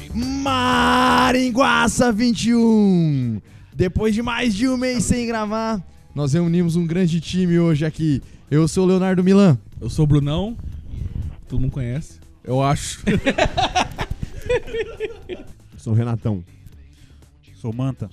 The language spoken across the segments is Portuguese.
Maringuaça 21. Depois de mais de um mês sem gravar, nós reunimos um grande time hoje aqui. Eu sou o Leonardo Milan. Eu sou o Brunão. Todo mundo conhece, eu acho. Sou o Renatão. Sou o Manta.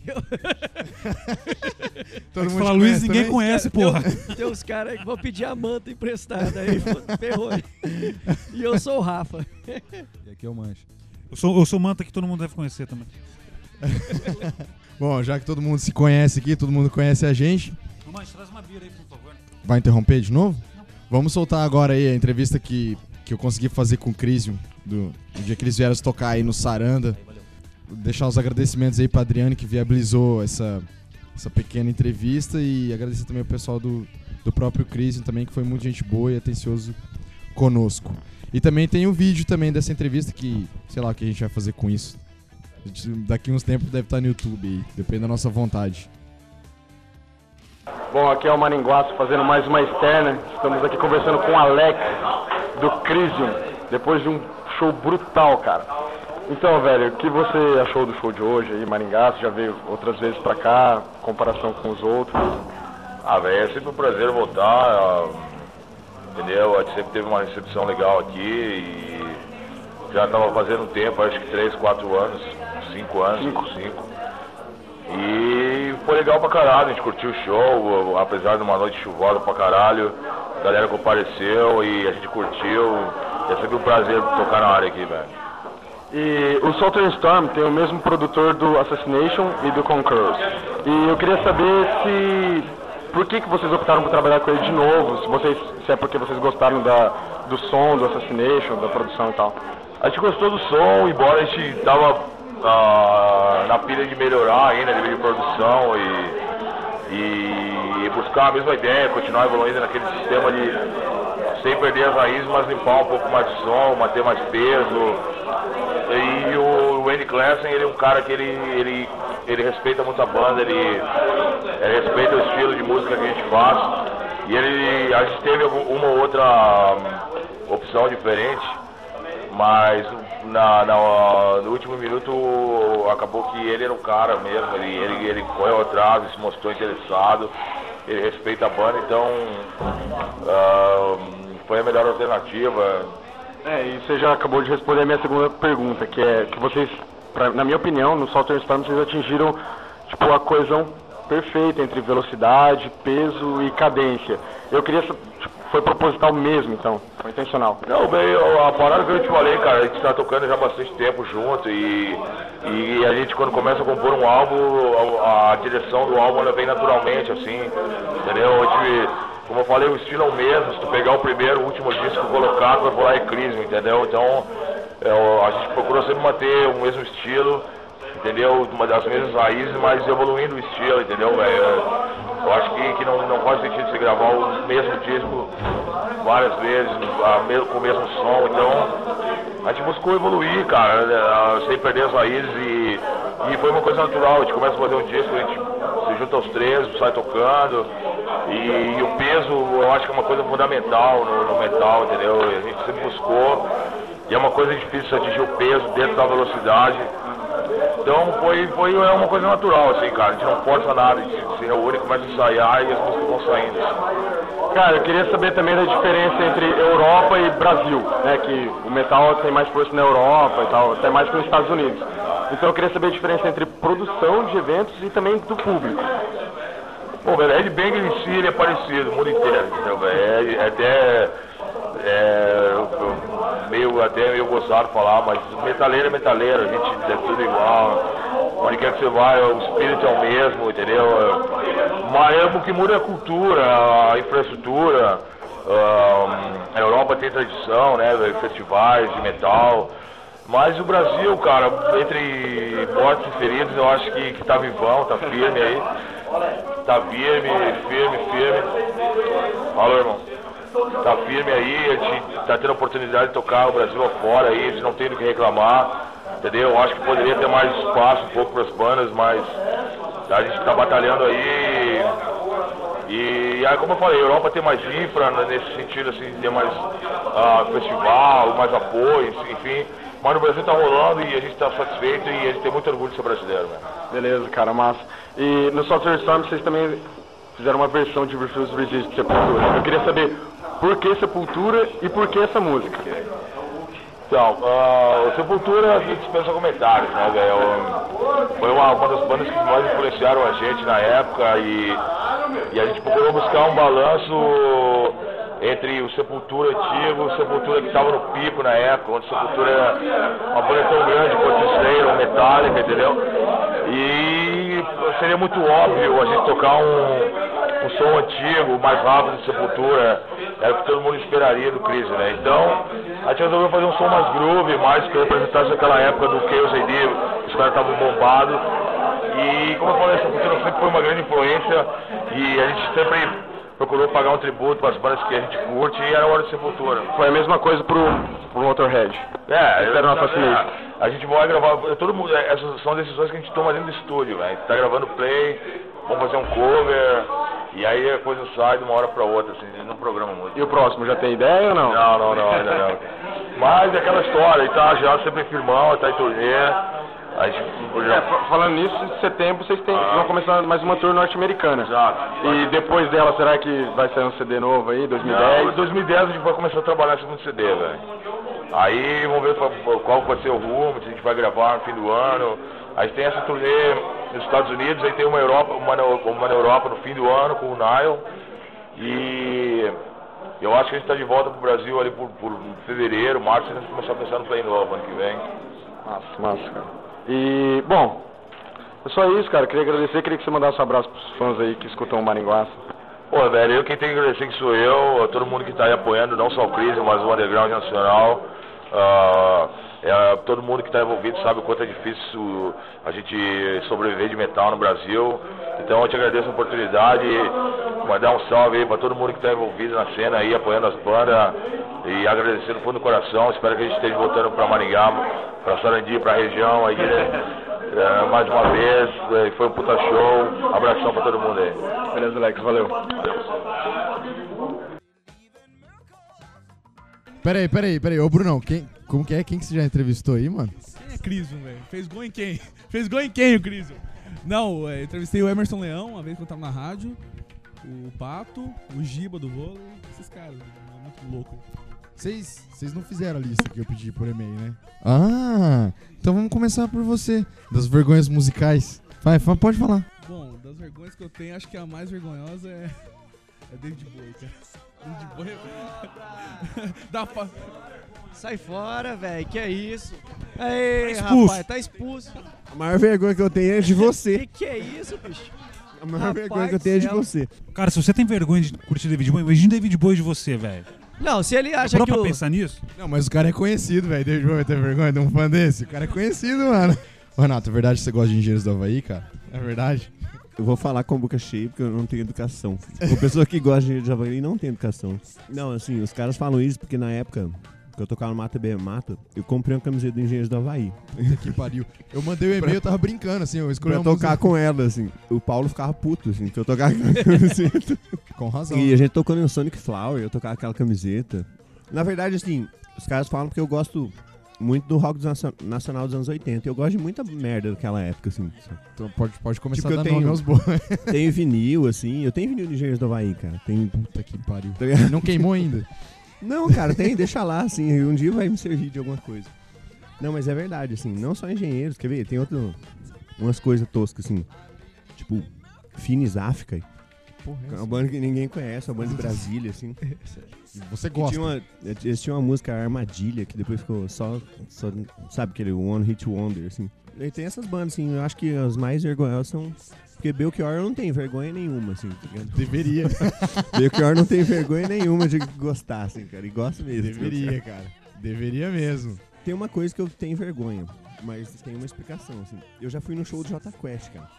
Todo mundo Fala Luiz, ninguém conhece, porra. Tem uns caras que vão pedir a manta emprestada aí, ferrou. E eu sou o Rafa. E aqui é o Mancha. Eu sou o Manta que todo mundo deve conhecer também. Bom, já que todo mundo se conhece aqui, todo mundo conhece a gente. Mancha, traz uma bira aí, por favor. Vai interromper de novo? Não. Vamos soltar agora aí a entrevista que eu consegui fazer com o Crisium, do dia que eles vieram tocar aí no Saranda. Deixar os agradecimentos aí pra Adriane, que viabilizou essa pequena entrevista, e agradecer também ao pessoal do próprio Crisium também, que foi muito gente boa e atencioso conosco. E também tem o vídeo também dessa entrevista que, sei lá o que a gente vai fazer com isso. Daqui uns tempos deve estar no YouTube aí, depende da nossa vontade. Bom, aqui é o Maringuaça fazendo mais uma externa. Estamos aqui conversando com o Alex do Crisium, depois de um show brutal, cara. Então, velho, o que você achou do show de hoje aí, Maringá? Você já veio outras vezes pra cá, em comparação com os outros? Velho, é sempre um prazer voltar, entendeu? A gente sempre teve uma recepção legal aqui e já tava fazendo tempo, acho que 3, 4 anos, 5 anos. 5. E foi legal pra caralho, a gente curtiu o show, apesar de uma noite chuvosa pra caralho, a galera compareceu e a gente curtiu. É sempre um prazer tocar na área aqui, velho. E o Southern Storm tem o mesmo produtor do Assassination e do Conquerors. E eu queria saber por que vocês optaram por trabalhar com ele de novo, se é porque vocês gostaram do som, do Assassination, da produção e tal. A gente gostou do som, embora a gente tava na pilha de melhorar ainda, nível de produção e buscar a mesma ideia, continuar evoluindo naquele sistema de sem perder as raízes, mas limpar um pouco mais de som, manter mais peso. E o Randy Classen, ele é um cara que ele respeita muito a banda, ele respeita o estilo de música que a gente faz. E a gente teve uma ou outra opção diferente, mas no último minuto acabou que ele era o cara mesmo, ele correu atrás, se mostrou interessado, ele respeita a banda, então foi a melhor alternativa. E você já acabou de responder a minha segunda pergunta, que é que vocês, na minha opinião, no Southern Storm vocês atingiram tipo a coesão perfeita entre velocidade, peso e cadência. Eu queria foi proposital mesmo, então, foi intencional. Não, bem, a parada que eu te falei, cara, a gente tá tocando já há bastante tempo junto e a gente quando começa a compor um álbum, a direção do álbum ela vem naturalmente, assim, entendeu? Como eu falei, o estilo é o mesmo, se tu pegar o primeiro, o último disco colocado, vai falar é Crisium, entendeu? Então, a gente procura sempre manter o mesmo estilo, entendeu? As mesmas raízes, mas evoluindo o estilo, entendeu, velho? Eu acho que não faz sentido você gravar o mesmo disco várias vezes, com o mesmo som, então a gente buscou evoluir, cara, sem perder as raízes e foi uma coisa natural. A gente começa a fazer um disco, a gente se junta aos três, sai tocando e o peso eu acho que é uma coisa fundamental no metal, entendeu? A gente sempre buscou e é uma coisa difícil atingir o peso dentro da velocidade. Então foi uma coisa natural, assim, cara, a gente não força nada, a gente se reúne, começa a ensaiar e as músicas vão saindo. Cara, eu queria saber também da diferença entre Europa e Brasil, né, que o metal tem mais força na Europa e tal, até mais que nos Estados Unidos. Então eu queria saber a diferença entre produção de eventos e também do público. Bom, velho, Ed Banger em si ele é parecido, o mundo inteiro, entendeu, velho? Até meio gozado falar, mas metaleiro é metaleiro, a gente é tudo igual. Onde quer que você vai, o espírito é o mesmo, entendeu? Mas o que muda é a cultura, a infraestrutura. A Europa tem tradição, né? Festivais de metal. Mas o Brasil, cara, entre mortos e feridos, eu acho que tá vivão, tá firme aí. Tá firme. Falou, irmão. Tá firme aí, a gente tá tendo a oportunidade de tocar o Brasil afora aí, a gente não tem do que reclamar, entendeu? Eu acho que poderia ter mais espaço um pouco para as bandas, mas a gente tá batalhando aí. E aí, como eu falei, a Europa tem mais infra nesse sentido, assim, ter mais festival, mais apoio, enfim. Mas no Brasil tá rolando e a gente tá satisfeito e a gente tem muito orgulho de ser brasileiro, velho. Beleza, cara, massa. E no Software Storm vocês também fizeram uma versão de Refuse Resist de Sepultura. Eu queria saber por que Sepultura e por que essa música. Então, o Sepultura dispensa comentários, né, velho? Foi uma das bandas que mais influenciaram a gente na época e a gente procurou buscar um balanço entre o Sepultura antigo, o Sepultura que estava no pico na época, onde o Sepultura era uma banda tão grande quanto o Slayer, o Metallica, entendeu? E seria muito óbvio a gente tocar um som antigo, mais rápido de Sepultura, era o que todo mundo esperaria do Crisium, né? Então, a gente resolveu fazer um som mais groove, mais que representasse aquela época do Chaos AD, os caras estavam bombados. E, como eu falei, Sepultura sempre foi uma grande influência e a gente sempre procurou pagar um tributo para as bandas que a gente curte e era a hora de Sepultura. Foi a mesma coisa pro Motorhead. A gente vai gravar, todo mundo, essas são decisões que a gente toma dentro do estúdio, né? A gente tá gravando play, vamos fazer um cover, e aí a coisa sai de uma hora para outra, assim, a gente não programa muito. E o próximo, já tem ideia ou não? Não, ainda não. Mas é aquela história, a gente tá já sempre firmão, tá em turnê. A gente falando nisso, em setembro vocês vão começar mais uma tour norte-americana. Exato. E depois dela, será que vai sair um CD novo aí, 2010? Não, em 2010 a gente vai começar a trabalhar no segundo CD, velho. Aí vamos ver qual vai ser o rumo, se a gente vai gravar no fim do ano. Aí tem essa turnê nos Estados Unidos, aí tem uma na Europa no fim do ano com o Nile. E eu acho que a gente está de volta pro Brasil ali por fevereiro, março, e a gente vai começar a pensar no play novo ano que vem. Massa, cara. E, bom, é só isso, cara. Queria agradecer, queria que você mandasse um abraço pros fãs aí que escutam o Maringuaça. Pô, velho, quem tem que agradecer que sou eu, todo mundo que tá aí apoiando, não só o Crisium, mas o Underground Nacional. Todo mundo que está envolvido sabe o quanto é difícil a gente sobreviver de metal no Brasil. Então eu te agradeço a oportunidade, mandar um salve aí para todo mundo que está envolvido na cena aí, apoiando as bandas e agradecer do fundo do coração. Espero que a gente esteja voltando para Maringá, para Sarandi, para a região aí, mais uma vez. Foi um puta show. Abração para todo mundo aí. Beleza, Alex, valeu. Peraí, ô Brunão, como que é? Quem que você já entrevistou aí, mano? Quem é Crisium, velho? Fez gol em quem? Fez gol em quem o Crisium? Não, entrevistei o Emerson Leão, uma vez que eu tava na rádio, o Pato, o Giba do vôlei, esses caras, é muito louco. Vocês não fizeram a lista que eu pedi por e-mail, né? Ah, então vamos começar por você, das vergonhas musicais. Pode falar. Bom, das vergonhas que eu tenho, acho que a mais vergonhosa é David Bowie, cara. David Bowie... Sai fora, velho, que é isso? Aí, expulso. rapaz, tá expulso. A maior vergonha que eu tenho é de você. Que é isso, bicho? A maior vergonha que eu tenho é de você. Cara, se você tem vergonha de curtir David Bowie, imagina David Bowie de você, velho. Não, se ele acha Parou que pra pensar nisso? Não, mas o cara é conhecido, velho. David Bowie vai ter vergonha de um fã desse? O cara é conhecido, mano. Ô, Renato, é verdade que você gosta de Engenheiros do Havaí, cara? É verdade? Eu vou falar com a boca cheia porque eu não tenho educação. Uma pessoa que gosta de Engenheiros do Havaí não tem educação. Não, assim, os caras falam isso porque na época que eu tocava no Mata B Mata, eu comprei uma camiseta do Engenheiros do Havaí. Puta que pariu. Eu mandei o e-mail, eu tava brincando, assim, eu escolhi Pra tocar com ela, assim. O Paulo ficava puto, assim, que eu tocava aquela camiseta. Com razão. E a gente tocou no Sonic Flower, eu tocava aquela camiseta. Na verdade, assim, os caras falam porque eu gosto muito do rock nacional dos anos 80. Eu gosto de muita merda daquela época, assim. Então pode começar Tipo, a dar nome aos bois. Tenho vinil, assim. Eu tenho vinil de Engenheiros do Havaí, cara. Puta que pariu. Tá ligado? Não queimou ainda? Não, cara, deixa lá, assim. Um dia vai me servir de alguma coisa. Não, mas é verdade, assim. Não só Engenheiros, quer ver? Tem umas coisas toscas, assim. Tipo, Finis África. Porra, É uma banda que ninguém conhece, uma banda de Brasília, assim. Você gosta. Eles tinham uma música Armadilha, que depois ficou só sabe, aquele One Hit Wonder, assim. E tem essas bandas, assim, eu acho que as mais vergonhosas são... Porque Belchior não tem vergonha nenhuma, assim, tá ligado? Deveria. Belchior não tem vergonha nenhuma de gostar, assim, cara, e gosta mesmo. Deveria, cara. Deveria mesmo. Tem uma coisa que eu tenho vergonha, mas tem uma explicação, assim. Eu já fui no show do Jota Quest, cara.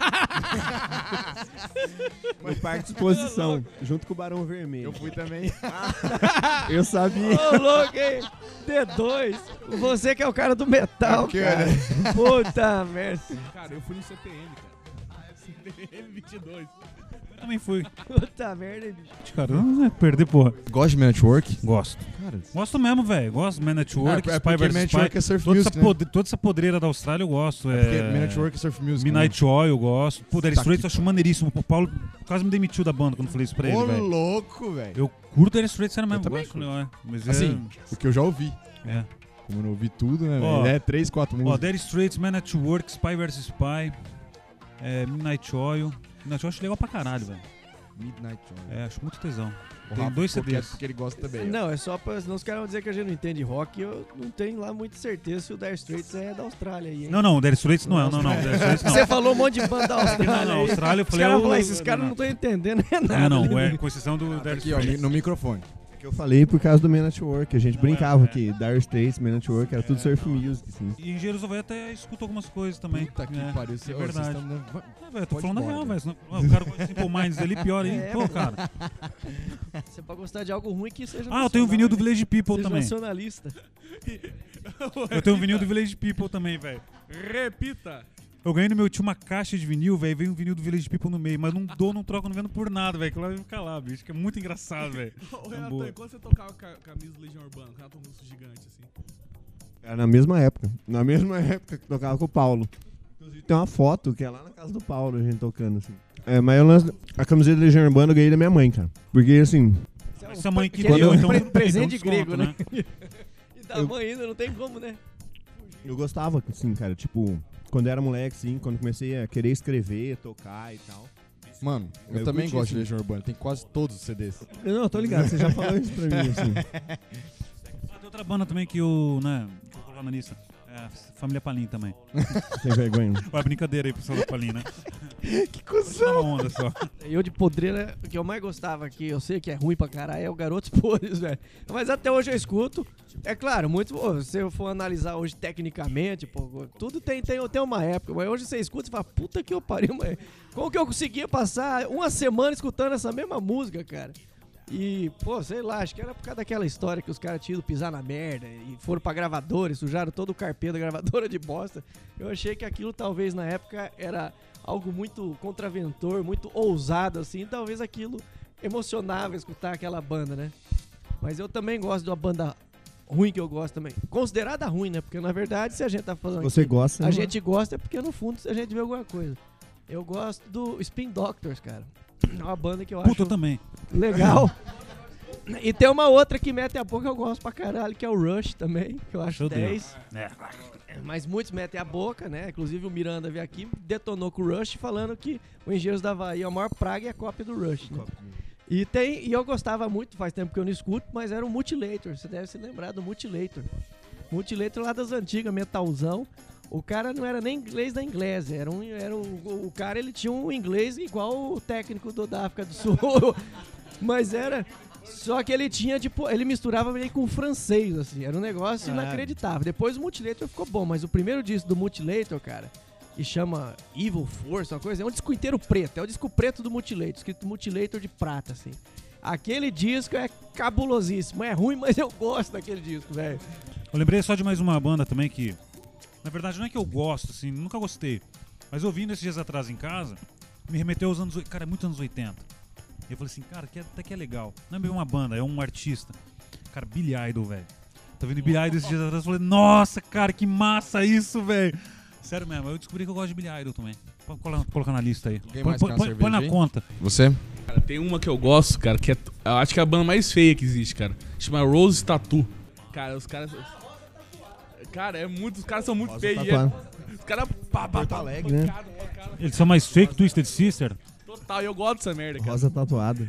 No Parque de Exposição, junto com o Barão Vermelho. Eu fui também. Eu sabia. Ô, louco, hein? D2, você que é o cara do metal, cara. Puta merda. Cara, eu fui no CPM, cara. CPM 22. Eu também fui. Puta merda, bicho. Cara, não é perder, porra. Gosta de Man at Work? Gosto. Cara, Gosto mesmo, velho. Gosto do Man at Work, é Spy porque vs Man at Spy. Work é surf Toda music, essa, toda essa podreira da Austrália eu gosto. é porque Man at Work é surf music, Midnight Oil eu gosto. Pô, Dire Tá Straits eu aqui, acho maneiríssimo. O Paulo quase me demitiu da banda quando eu falei isso pra ele, Ô, velho. louco, velho. Eu curto Dire Straits, sério mesmo. Eu também gosto, né? Mas Assim, o que eu já ouvi. é. Como eu não ouvi tudo, né, Ó, velho? É 3, 4 Ó, músicas. Dire Straits, Man at Work, Spy vs Spy, Midnight Oil. Midnight Oil eu acho legal pra caralho, velho. Midnight Oil. Acho muito tesão. O Tem Rafa 2 ficou quieto CDs. porque ele gosta também. ó. Não, é só pra. Senão os caras vão dizer que a gente não entende rock. Eu não tenho lá muita certeza se o Dire Straits é da Austrália aí, hein? Não, Dire Straits não é. Não, Dire Straits não. Você falou um monte de banda da Austrália. Não, aí. Austrália eu Os falei... caras eu- falam, esses caras não estão entendendo nada. com exceção do Dire Aqui, ó, Straits. no microfone. Que eu falei por causa do Man at Work. A gente brincava é. que Dire Straits, Man at Work, era tudo surf music, assim. E em Engenheiros do Havaí até escuto algumas coisas também. Puta que É, pariu. é Vocês verdade. estão dando- Velho, eu tô Pode falando a ir real, embora, velho. senão- O cara com Simple Minds ali, pior, hein? É, Pô, cara. Você pode gostar de algo ruim que seja. Ah, eu tenho o vinil do nacional, Village People né? Seja também. nacionalista. Eu tenho o vinil do Village People também, velho. Repita. Eu ganhei no meu tio uma caixa de vinil, velho, veio um vinil do Village People no meio, mas não dou, não troco, não vendo por nada, velho. Que lá vai ficar lá, bicho, que é muito engraçado, velho. Ô, É Renato, boa. e quando você tocava camisa do Legião Urbana, o Renato Russo gigante, assim. Era na mesma época. Na mesma época que tocava com o Paulo. Inclusive tem uma foto que é lá na casa do Paulo, a gente tocando, assim. Mas eu lance a camiseta da Legião Urbana eu ganhei da minha mãe, cara. Porque, assim, Essa mãe que Aquele deu, então... presente então grego, desconto, né? E da mãe ainda, não tem como, né? eu gostava, assim, cara, tipo, quando eu era moleque, assim, quando comecei a querer escrever, tocar e tal. Mano, eu Eu também curti, gosto de assim. Legião Urbana. Tem quase todos os CDs. Não, eu tô ligado, você já falou isso pra mim, assim. Ah, tem outra banda também que o, né, vou colocar na lista. É, Família Palim também. Sem vergonha. Ué, brincadeira aí, pessoal da Palim, né? Que Só uma onda só. Eu de podreira, o que eu mais gostava aqui, eu sei que é ruim pra caralho, é o Garotos Podres, velho. Mas até hoje eu escuto. É claro, muito. Pô, se eu for analisar hoje tecnicamente, pô, tudo tem uma época. Mas hoje você escuta e fala, puta que eu pariu, mas como que eu conseguia passar uma semana escutando essa mesma música, cara? E, pô, sei lá, acho que era por causa daquela história que os caras tinham ido pisar na merda e foram pra gravadora e sujaram todo o carpê da gravadora de bosta. Eu achei que aquilo talvez na época era algo muito contraventor, muito ousado, assim, e talvez aquilo emocionava escutar aquela banda, né? Mas eu também gosto de uma banda ruim que eu gosto também. Considerada ruim, né? Porque na verdade, se a gente tá falando Você aqui, gosta, a né? gente gosta é porque no fundo a gente vê alguma coisa. Eu gosto do Spin Doctors, cara. É uma banda que eu Puta, eu acho também. legal. E tem uma outra que mete a boca que eu gosto pra caralho, que é o Rush também, que eu acho Eu odeio. 10. É. Mas muitos metem a boca, né? Inclusive o Miranda veio aqui, detonou com o Rush, falando que o Engenheiros da Havaí é a maior praga e a cópia do Rush, né? E eu gostava muito, faz tempo que eu não escuto, mas era o Mutilator. Você deve se lembrar do Mutilator. Mutilator lá das antigas, metalzão. O cara não era nem inglês da inglês, o cara ele tinha um inglês igual o técnico da África do Sul. Mas era... Só que ele tinha, tipo, ele misturava meio com o francês, assim. Era um negócio inacreditável. Depois o Mutilator ficou bom, mas o primeiro disco do Mutilator, cara, que chama Evil Force, uma coisa, é um disco inteiro preto. É o disco preto do Mutilator, escrito Mutilator de prata, assim. Aquele disco é cabulosíssimo. É ruim, mas eu gosto daquele disco, velho. Eu lembrei só de mais uma banda também que, na verdade, não é que eu gosto, assim, nunca gostei. Mas ouvindo esses dias atrás em casa, me remeteu aos anos... Cara, é muito anos 80. E eu falei assim, cara, até que é legal. Não é bem uma banda, é um artista. Cara, Billy Idol, velho. Tá vendo Billy Idol esses dias atrás? Eu falei, nossa, cara, que massa isso, velho. Sério mesmo, eu descobri que eu gosto de Billy Idol também. Pode colocar na lista aí. Alguém mais quer uma cerveja Põe na aí? conta. Você? Cara, tem uma que eu gosto, cara, que é, eu acho que é a banda mais feia que existe, cara. Chama Rose Tattoo. Cara, os caras... Cara, é muito... Os caras são muito Rosa feios. Tatuado. Os caras... Porto Alegre, né? Eles são mais fake Twisted Sister? Total, e eu gosto dessa merda, cara. Rosa tatuada.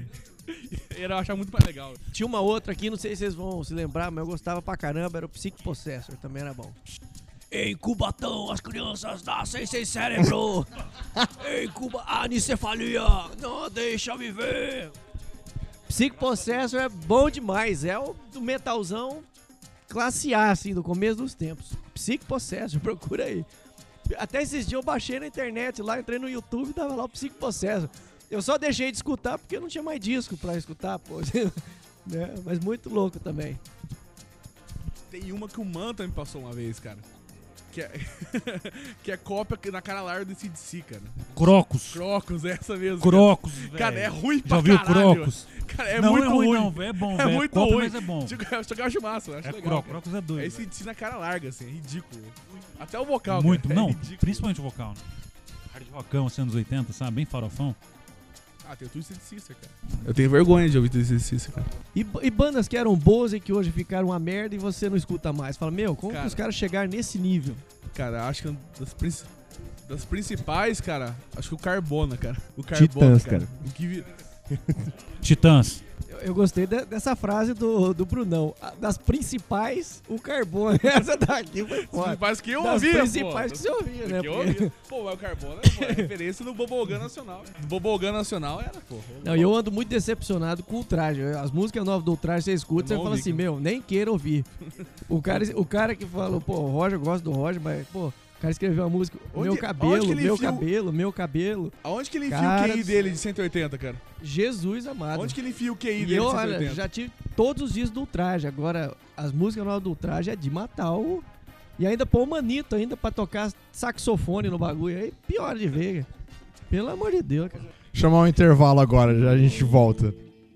Eu acho muito mais legal. Tinha uma outra aqui, não sei se vocês vão se lembrar, mas eu gostava pra caramba, era o Psycho Possessor, também era bom. Em Cubatão, as crianças nascem sem cérebro. Em Cuba, anicefalia, não deixa viver. Psycho Possessor é bom demais, é o do metalzão classe A, assim, do começo dos tempos. Psycho Possessor, procura aí. Até esses dias eu baixei na internet lá, entrei no YouTube e tava lá o Psycho Possessor. Eu só deixei de escutar porque não tinha mais disco pra escutar, pô. Né? Mas muito louco também. Tem uma que o Manta me passou uma vez, cara. que é cópia na cara larga do CDC, cara. Crocus. Crocus, é essa mesmo. Crocus, velho. Cara, é ruim Já pra viu caralho. Crocus? Cara, é não muito é ruim, ruim. não, velho. É bom, É velho. muito Cópia, ruim. mas é bom. Eu acho massa, eu acho É legal. Crocus é doido. É esse CDC na cara larga, assim, é ridículo. Até o vocal, Muito, cara, não, é ridículo. principalmente o vocal. Né? Hard rockão, assim, anos 80, sabe? Bem farofão. Ah, tem o Twisted Sister, cara. Eu tenho vergonha de ouvir Twisted Sister, cara. E bandas que eram boas e que hoje ficaram uma merda e você não escuta mais. Fala, meu, como Cara. que os caras chegaram nesse nível? Cara, acho que das principais, cara, acho que o Carbona, cara. O Titãs, cara. O que Titãs. Eu gostei dessa frase do Brunão. Das principais, o Carbona. Essa daqui foi As foda. principais que eu Das ouvia, principais que pô. você ouvia, né? Que eu Porque- ouvia. Pô, mas o Carbona é referência no Bobogan Nacional. Do Bobogan Nacional era, pô. Não, e eu ando muito decepcionado com o Ultraje. As músicas novas do Ultraje, você escuta, Eu você não fala ouvi, assim, cara. meu, nem queira ouvir. O cara que falou, pô, o Roger, eu gosto do Roger, mas, pô, o cara escreveu uma música, Onde- meu onde que cabelo, ele meu enfiou- cabelo, meu cabelo. Aonde que ele enfia Cara o QI do dele de 180, cara? Jesus amado. Onde que ele enfia o QI E dele eu, de olha, 180? já tive todos os dias do Ultraje. Agora, as músicas novas do Ultraje é de matar o... E ainda pôr o Manito ainda pra tocar saxofone no bagulho. Aí pior de ver, cara. Pelo amor de Deus, cara. Chamar um intervalo agora, já a gente volta.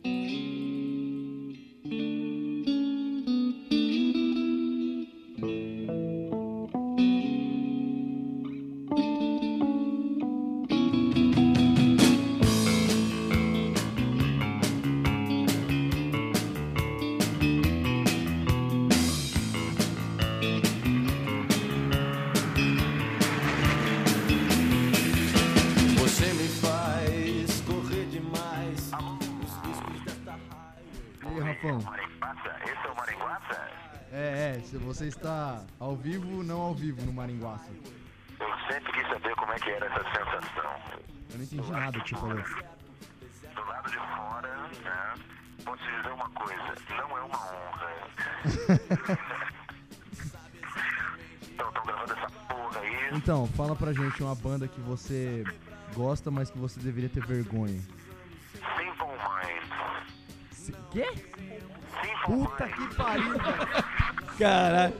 Você me faz correr demais. Os riscos desta raiva. E aí, Rafão? Esse é o Maringuaça? Se você está ao vivo, não ao vivo no Maringuaça. Eu sempre quis saber como é que era essa sensação. Eu não entendi nada que você falou. Do lado de fora, né? Posso te dizer uma coisa, não é uma honra. Então, tô gravando essa porra aí. Então, fala pra gente uma banda que você gosta, mas que você deveria ter vergonha. Simple Minds. Quê? Simple Puta Minds. que pariu, velho. Caralho.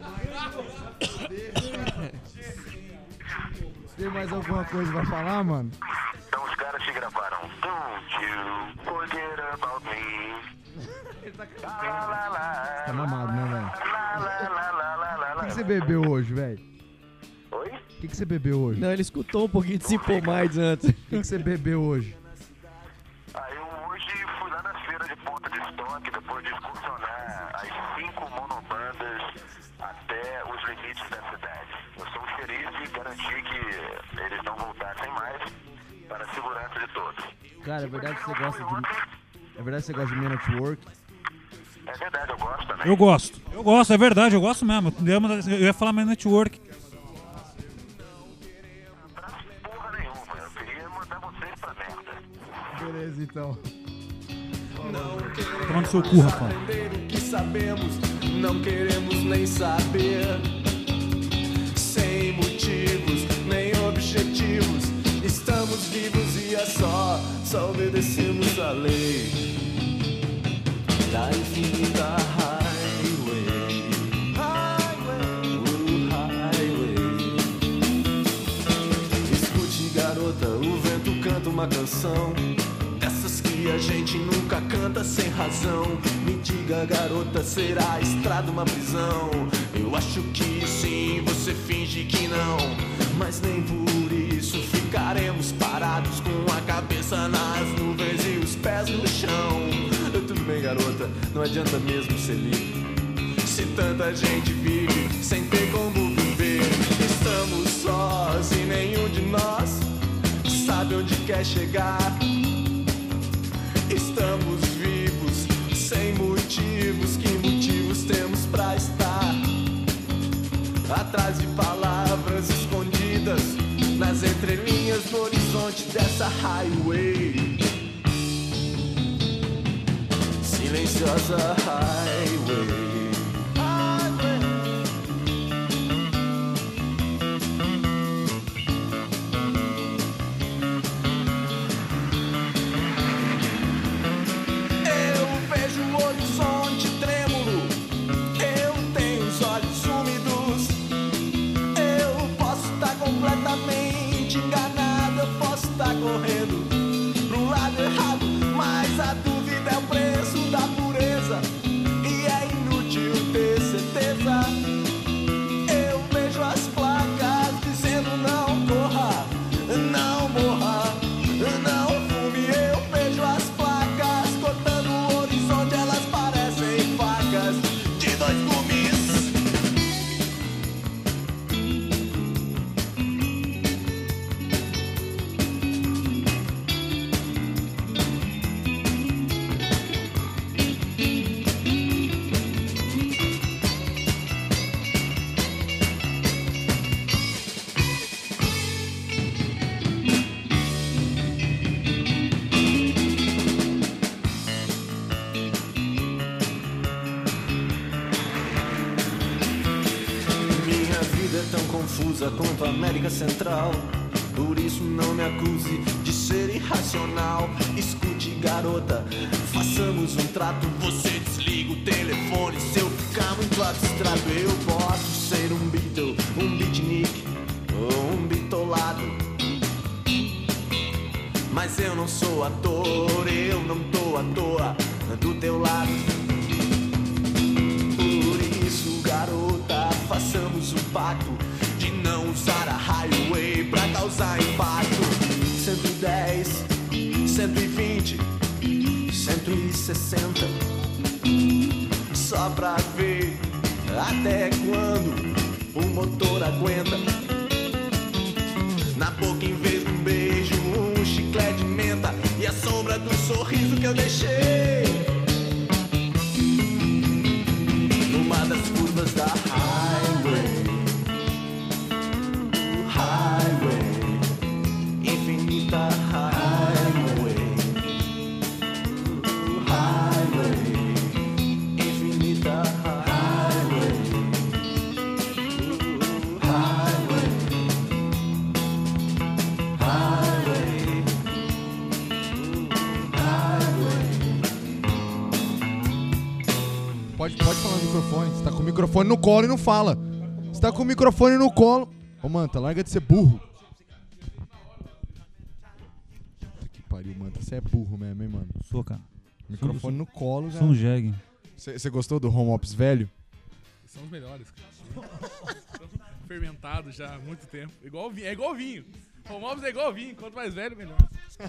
Tem mais alguma coisa pra falar, mano? Então os caras te gravaram. Don't you forget about me. Lá, lá, lá, Tá mamado, né, velho? lá, lá, lá, lá, lá, lá, O lá. que você bebeu hoje, velho? Oi? O que você bebeu hoje? Não, ele escutou um pouquinho de Simple Minds antes. O que você bebeu hoje? Eu hoje fui lá na feira de ponta de estoque, depois de excursionar as 5 monobandas até os limites da cidade. Eu sou o xerife e garanti que eles não voltassem mais para a segurança de todos. Cara, é verdade que você gosta de... É verdade que você gosta de Man at Work? É verdade, eu gosto também. Eu gosto, é verdade, eu gosto mesmo. Eu ia falar mais network. Porra nenhuma, eu queria mandar vocês pra merda. Beleza, então. Tomando seu cu, Rafa. Aprender o que sabemos, não queremos nem saber. Sem motivos, nem objetivos. Estamos vivos e é só obedecemos a lei da infinita highway. Highway. Escute, garota, o vento canta uma canção. Dessas que a gente nunca canta sem razão. Me diga, garota, será a estrada uma prisão? Eu acho que sim, você finge que não. Mas nem por isso ficaremos parados com a cabeça nas nuvens e os pés no chão. Tudo bem, garota, não adianta mesmo ser livre. Se tanta gente vive sem ter como viver. Estamos sós e nenhum de nós sabe onde quer chegar. Estamos vivos, sem motivos. Que motivos temos pra estar atrás de palavras escondidas nas entrelinhas do horizonte dessa highway? Silenciosa highway. Eu vejo o horizonte trêmulo. Eu tenho os olhos úmidos. Eu tão confusa quanto a América Central. Por isso não me acuse de ser irracional. Escute, garota, façamos um trato. Você desliga o telefone se eu ficar muito abstrato. Eu posso ser um Beatle, um beatnik ou um bitolado, mas eu não sou ator, eu não tô à toa do teu lado. Por isso, garota, façamos um pacto de não usar a highway pra causar impacto. 110, 120, 160, só pra ver até quando o motor aguenta. Na boca, em vez de um beijo, um chiclete de menta e a sombra do sorriso que eu deixei numa das curvas da highway. Highway, infinita highway. Highway, infinita highway. Highway, highway, highway. Pode falar no microfone. Você tá com o microfone no colo e não fala. Você tá com o microfone no colo. Ô, Manta, larga de ser burro. Que pariu, Manta. Você é burro mesmo, hein, mano? Sou, cara. Microfone no colo, Sou um cara. jegue. Você gostou do home office velho? São os melhores, cara. Fermentado já há muito tempo. Igual vinho, é igual vinho. Home office é igual vinho. Quanto mais velho, melhor.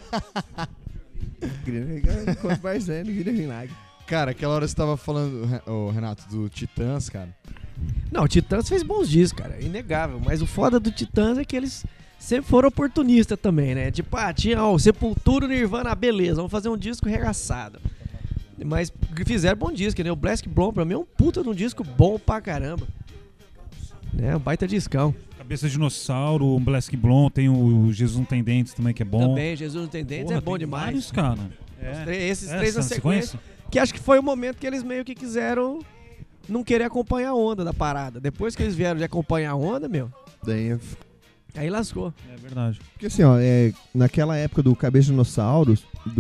Quanto mais velho, vira vinagre. Cara, aquela hora você tava falando, ô, Renato, do Titãs, cara. Não, o Titãs fez bons discos, cara, é inegável. Mas o foda do Titãs é que eles sempre foram oportunistas também, né? Tipo, tinha o Sepultura, o Nirvana, beleza, vamos fazer um disco regaçado. Mas fizeram bom disco, né? O Black Blonde, pra mim, é um puta de um disco bom pra caramba. Né? Um baita discão. Cabeça de Dinossauro, o Black Blonde, tem o Jesus Não Tem Dentes também, que é bom. Também, Jesus Não Tem Dentes. Porra, é bom tem demais. vários, cara. Esses três na você sequência. conhece? Que acho que foi o momento que eles meio que quiseram não querer acompanhar a onda da parada. Depois que eles vieram de acompanhar a onda, meu, Daí, aí lascou. É verdade. porque assim, ó, naquela época do Cabeça de Dinossauro,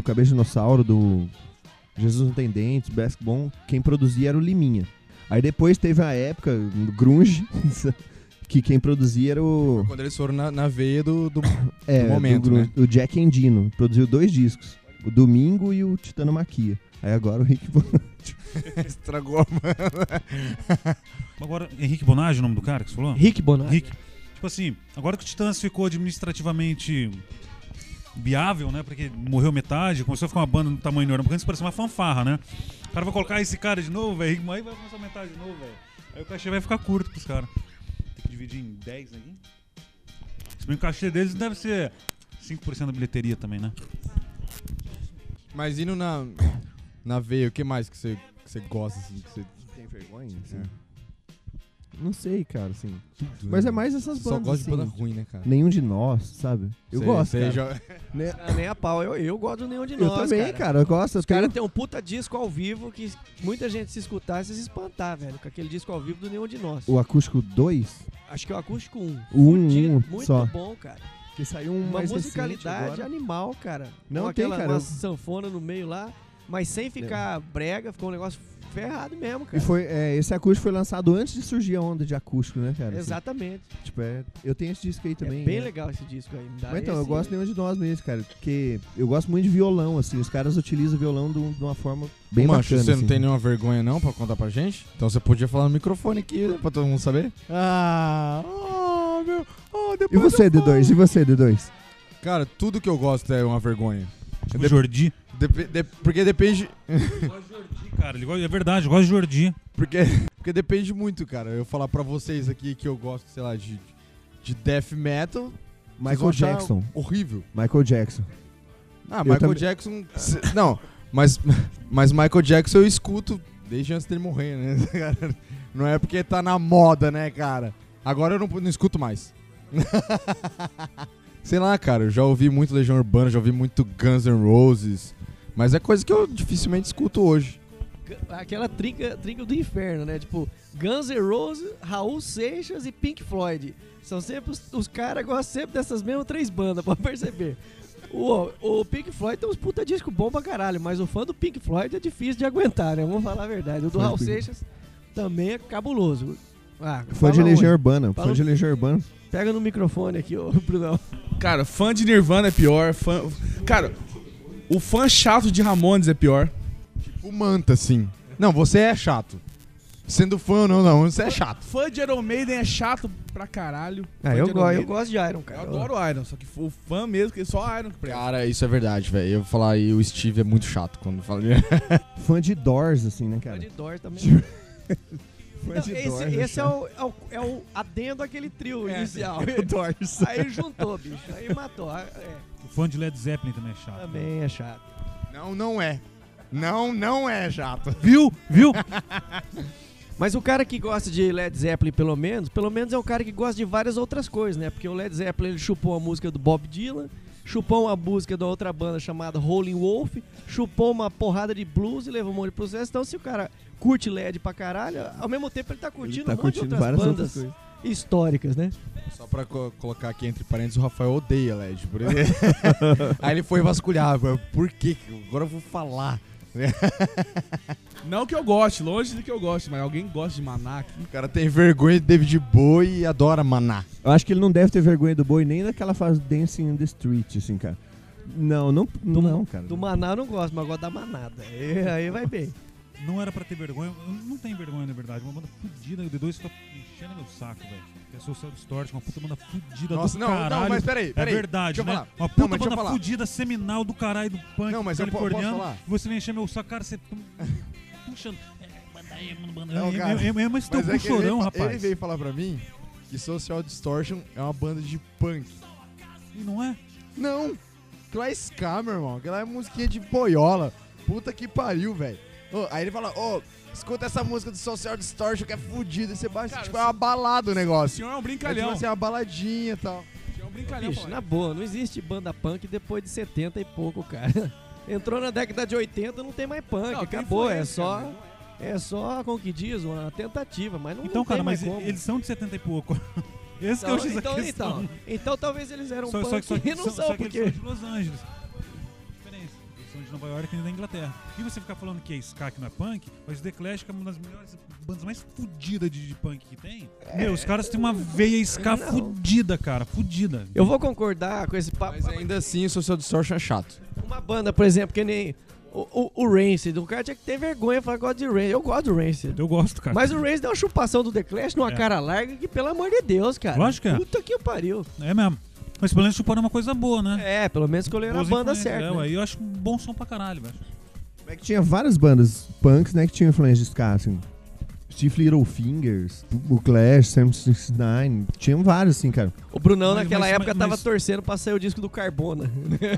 do Jesus Não Tem Dentes, Black Blonde, quem produzia era o Liminha. Aí depois teve a época do grunge, que quem produzia era o... Quando eles foram na veia do É, momento, do, né? O Jack Endino. Produziu 2 discos. O Domingo e o Titanomaquia. Aí agora o Rick Bonatti. Estragou a mano. Agora, Henrique Bonage, o nome do cara que você falou? Rick Bonatti. Rick. Tipo assim, agora que o Titãs ficou administrativamente viável, né? Porque morreu metade, começou a ficar uma banda do tamanho enorme, porque antes parecia uma fanfarra, né? O cara vai colocar esse cara de novo, velho, aí vai começar a metade de novo, velho. Aí o cachê vai ficar curto pros caras. Tem que dividir em 10 aqui. Se bem que o cachê deles deve ser 5% da bilheteria também, né? Mas indo na veia, o que mais que você gosta, assim, que você... Tem vergonha? Assim? É. Não sei, cara, assim. Mas é mais essas Só bandas, gosto de banda assim. ruim, né, cara? Nenhum de Nós, sabe? Eu gosto, cara. Né? Ah, nem a pau. Eu gosto do Nenhum de Eu Nós, também, cara. Eu gosto. Os caras têm um puta disco ao vivo que muita gente se escutasse e se espantar, velho. Com aquele disco ao vivo do Nenhum de Nós. O Acústico 2, Acho que é o Acústico 1. O Fudido, 1 muito só. bom, cara. que saiu um Uma mais musicalidade recente agora. animal, cara. Não Com tem, aquela, cara. uma sanfona no meio lá, mas sem ficar brega, ficou um negócio ferrado mesmo, cara. E foi, esse acústico foi lançado antes de surgir a onda de acústico, né, cara? Assim, Exatamente. tipo, eu tenho esse disco aí também. É bem né? legal esse disco aí. Me dá Mas então, eu esse- gosto nenhum de nós mesmo, cara. Porque eu gosto muito de violão, assim. Os caras utilizam o violão de uma forma bem Mancho, bacana. você assim. não tem nenhuma vergonha não pra contar pra gente? Então você podia falar no microfone aqui, né, pra todo mundo saber? Meu. E Depois você, eu falo. D2? E você, D2? Cara, tudo que eu gosto é uma vergonha. O Jordi. Porque depende... Gosto de Jordi, cara. Ele gosta, é verdade, eu gosto de Jordi. Porque depende muito, cara. Eu falar pra vocês aqui que eu gosto, sei lá, de death metal... vocês vão Michael achar Jackson. Horrível. Michael Jackson. Ah, Eu Michael também- Jackson... Não, mas Michael Jackson eu escuto desde antes dele morrer, né, cara? Não é porque tá na moda, né, cara? Agora eu não escuto mais. Sei lá, cara, eu já ouvi muito Legião Urbana, já ouvi muito Guns N' Roses, mas é coisa que eu dificilmente escuto hoje. aquela trinca do inferno, né? Tipo, Guns N' Roses, Raul Seixas e Pink Floyd. São sempre os caras gostam sempre dessas mesmas 3 bandas, pode perceber. O Pink Floyd tem uns puta disco bom pra caralho, mas o fã do Pink Floyd é difícil de aguentar, né? Vamos falar a verdade. O do Raul Seixas também é cabuloso. Fã de Legião Urbana. Fã de Legião Urbana. Pega no microfone aqui, ô Brunão. Cara, fã de Nirvana é pior. Cara, o fã chato de Ramones é pior. Tipo Manta, sim. Não, você é chato. Sendo fã ou não, você é chato. Fã de Iron Maiden é chato pra caralho. Eu gosto de Iron, cara. Eu adoro Iron, só que o fã mesmo, que só Iron que presta. Cara, isso é verdade, velho. Eu vou falar aí, o Steve é muito chato quando fala. Fã de Doors, assim, né, cara? Fã de Doors também. Então, esse é o adendo àquele trio inicial. Doors. Aí juntou, bicho. Aí matou. O fã de Led Zeppelin também é chato. Também é chato. Não é. Não é chato. Viu? Mas o cara que gosta de Led Zeppelin, pelo menos é um cara que gosta de várias outras coisas, né? Porque o Led Zeppelin, ele chupou a música do Bob Dylan, chupou uma música da outra banda chamada Howlin' Wolf, chupou uma porrada de blues e levou um monte de processo. Então, se o cara curte Led pra caralho, ao mesmo tempo ele tá curtindo um monte de outras bandas históricas, né? Só pra colocar aqui entre parênteses, o Rafael odeia Led. Por ele. Aí ele foi vasculhar. Por quê? Agora eu vou falar. Não que eu goste, longe de que eu goste, mas alguém gosta de Maná aqui. O cara tem vergonha de David Bowie e adora Maná. Eu acho que ele não deve ter vergonha do Bowie nem naquela fase Dancing in the Street, assim, cara. Não, cara. Do Maná eu não gosto, mas eu gosto da Manada. Aí vai bem. Não era pra ter vergonha. Eu não tenho vergonha, na verdade. Uma banda fudida. O D2 fica enchendo meu saco, velho. Que é Social Distortion, uma puta banda fudida do caralho. Não, mas peraí. É verdade, né? Falar. Uma puta banda fudida, seminal do caralho do punk não, mas californiano. Eu posso falar? Você vem encher meu saco, cara, você... puxando. Não, cara, mas teu cu chorão, rapaz. Ele veio falar pra mim que Social Distortion é uma banda de punk. E não é? Não. Aquela é ska, meu irmão. Aquela é musiquinha de boiola. Puta que pariu, velho. Aí ele fala, escuta essa música do Social Distortion que é fudida. E você baixa, cara, tipo, é uma balada o negócio. O senhor é um brincalhão. É tipo assim, uma baladinha e tal. O senhor é um brincalhão, Bicho, na boa, não existe banda punk depois de 70 e pouco, cara. Entrou na década de 80, não tem mais punk, não, acabou, é só, como que diz, uma tentativa, mas não, então, não tem cara, mais mas como. eles são de 70 e pouco. Esse que eu fiz a questão. Então talvez eles eram só punk e não são, porque... eles são de Los Angeles. Diferença. Eles são de Nova York e da Inglaterra. E você ficar falando que é ska, que não é punk, mas o The Clash é uma das melhores bandas mais fodidas de punk que tem. Meu, os caras têm uma veia ska fodida, cara. Fodida. Eu vou concordar com esse papo. Mas ainda assim o Social Distortion é chato. Uma banda, por exemplo, que nem o Rancid. O cara tinha que ter vergonha e falar que gosta de Rancid. Eu gosto do Rancid. Eu gosto, cara. Mas o Rancid deu uma chupação do The Clash numa cara larga que, pelo amor de Deus, cara. Lógico que é. Puta que pariu. É mesmo. Mas pelo menos chuparam uma coisa boa, né? É, pelo menos escolheram a banda certa. É, né? Eu acho um bom som pra caralho, velho. É que tinha várias bandas punks, né, que tinham influência de ska, assim. Steve Little Fingers, o Clash, Sam 69, tinham vários, assim, cara. O Brunão naquela época tava torcendo pra sair o disco do Carbona.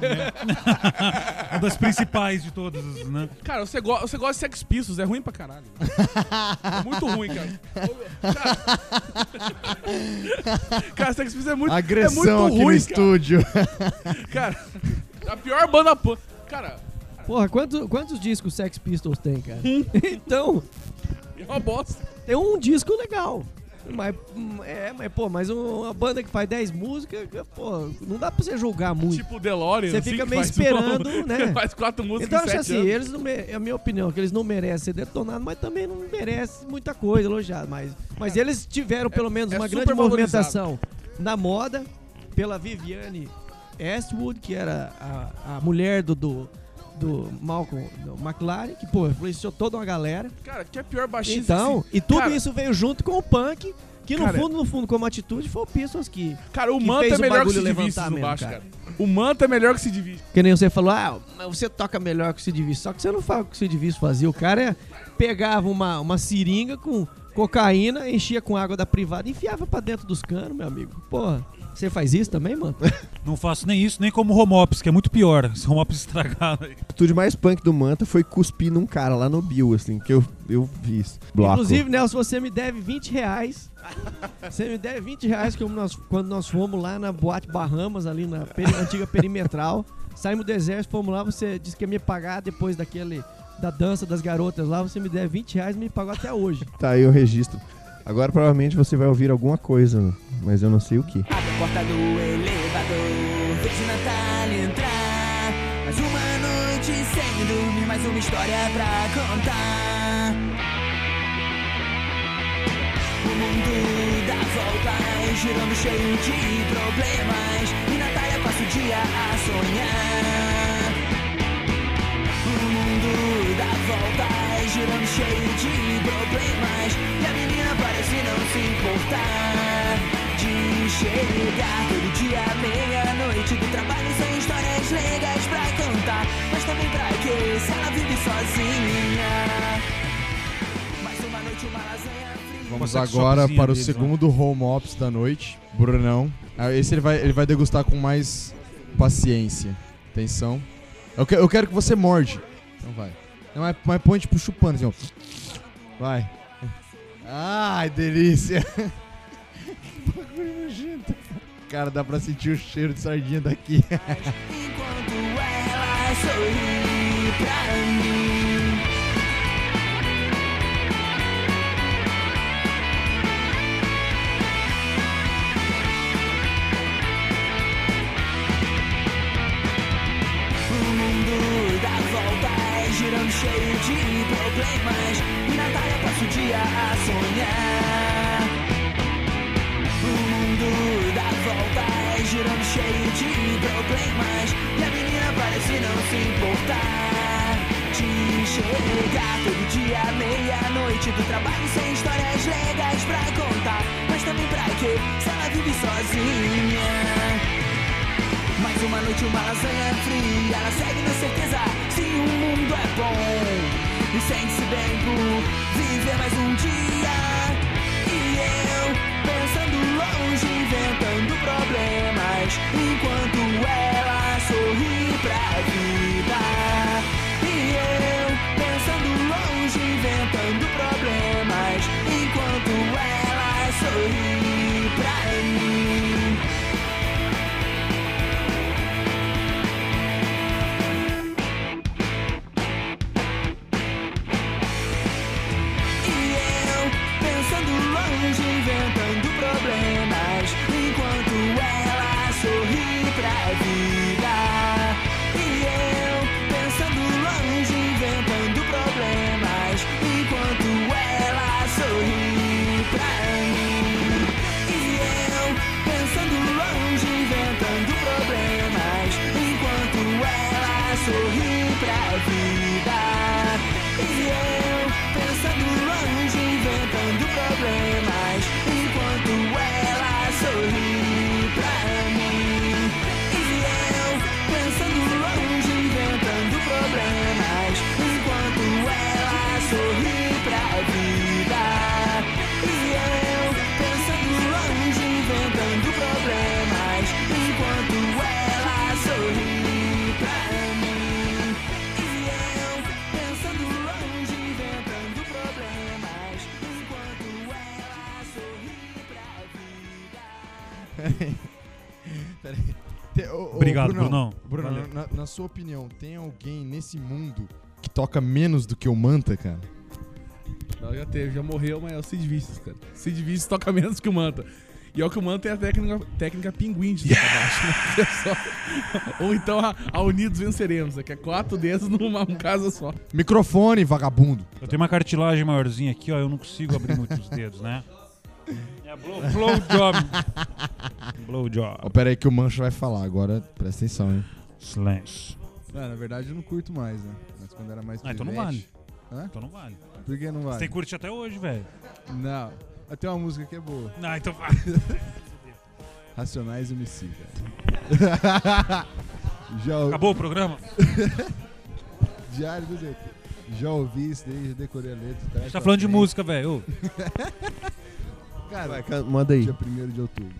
Uma das principais de todas, né? Cara, você gosta de Sex Pistols, é ruim pra caralho. É muito ruim, cara. Cara, Sex Pistols é muito, agressão é muito aqui ruim, no estúdio. Cara, a pior banda... Cara... Porra, quantos discos Sex Pistols tem, cara? Então... É uma bosta. Tem um disco legal. Mas uma banda que faz 10 músicas, pô, não dá pra você julgar muito. Tipo o DeLorean, você fica meio esperando, né? Faz 4 músicas então, em 7 assim, anos. eles não é a minha opinião, que eles não merecem ser detonados, mas também não merecem muita coisa elogiada. Mas eles tiveram pelo menos uma grande movimentação na moda pela Vivienne Westwood, que era a mulher do Malcolm McLaren, que, pô, influenciou toda uma galera. Cara, que é pior baixista. Então, assim, e tudo cara, isso veio junto com o punk, que no fundo, como atitude, foi o Pistols que... Cara, o Manta é melhor que o Sid Vicious no baixo, cara. O Manta é melhor que o Sid Vicious. Que nem você falou, mas você toca melhor que o Sid Vicious. Só que você não fala o que o Sid Vicious fazia. O cara pegava uma seringa com cocaína, enchia com água da privada e enfiava pra dentro dos canos, meu amigo. Porra. Você faz isso também, mano? Não faço nem isso, nem como Romops, que é muito pior. Esse Romops estragado aí. A atitude mais punk do Manta foi cuspir num cara lá no Bill, assim, que eu vi isso. Bloco. Inclusive, Nelson, você me deve R$20. Você me deve R$20 quando nós fomos lá na Boate Bahamas, ali na antiga Perimetral. Saímos do exército, fomos lá, você disse que ia me pagar depois da dança das garotas lá, você me der R$20 e me pagou até hoje. Tá aí o registro. Agora provavelmente você vai ouvir alguma coisa, mas eu não sei o que. Abre a porta do elevador, vejo Natália entrar. Mais uma noite sem dormir, mais uma história pra contar. O mundo dá voltas, girando cheio de problemas, e Natália passa o dia a sonhar. O mundo dá voltas, girando cheio de problemas, e a menina parece não se importar de chegar todo dia meia-noite do trabalho sem histórias legais pra contar. Mas também pra quê, se ela vive sozinha? Mais uma noite, uma lasanha fria. Vamos agora para o segundo home ops da noite. Brunão. Esse ele vai degustar com mais paciência. Atenção. Eu quero que você morde. Então vai. Não, mas põe tipo chupando assim, ó. Vai. Ai, delícia. Bagulho nojento. Cara, dá pra sentir o cheiro de sardinha daqui. Enquanto ela sorri pra mim. O mundo dá voltas, girando cheio de problemas, e Natália passa o dia a sonhar. O mundo dá voltas, girando cheio de problemas, e a menina parece não se importar de chegar todo dia meia-noite do trabalho sem histórias legais pra contar. Mas também pra quê, se ela vive sozinha? Mais uma noite, uma lasanha fria, ela segue na certeza, sim, o mundo é bom, e sente-se bem por viver mais um dia. E eu, pensando longe, inventando problemas, enquanto ela sorri pra vida. E eu, pensando longe, inventando problemas, enquanto ela sorri pra mim. Inventando problemas, enquanto ela sorri pra vida. E eu, pensando longe, inventando problemas, enquanto ela sorri pra mim. E eu, pensando longe, inventando problemas, enquanto ela sorri pra vida. E eu, pensando longe, inventando problemas, enquanto ela sorri pra mim. E eu, pensando longe, inventando problemas, enquanto ela sorri pra vida. E eu, pensando longe, inventando problemas, enquanto ela sorri pra mim. E eu, pensando longe, inventando problemas, enquanto ela sorri pra vida. Peraí. Obrigado, Brunão. Bruno, na sua opinião, tem alguém nesse mundo que toca menos do que o Manta, cara? Não, já morreu, mas é o Sid Vicious, cara. Sid Vicious toca menos que o Manta. E é o que o Manta é a técnica pinguim de tocar baixo, né? Ou então a Unidos Venceremos, né? Que é 4 dedos numa casa só. Microfone, vagabundo. Eu tenho uma cartilagem maiorzinha aqui, ó. Eu não consigo abrir muito os dedos, né? É blowjob. Blowjob. Ó, pera aí que o Mancha vai falar agora. Presta atenção, hein? Silêncio. Na verdade eu não curto mais, né? Mas quando era mais Então não vale. Hã? Então não vale. Por que não vale? Você curte até hoje, velho. Não. Tem uma música que é boa. Não, então vale. Racionais MC, cara. Acabou o programa? Diário do DT. Já ouvi isso daí, já decorei a letra. A gente tá falando de música, velho. Cara, Vai, manda aí. dia 1º de outubro.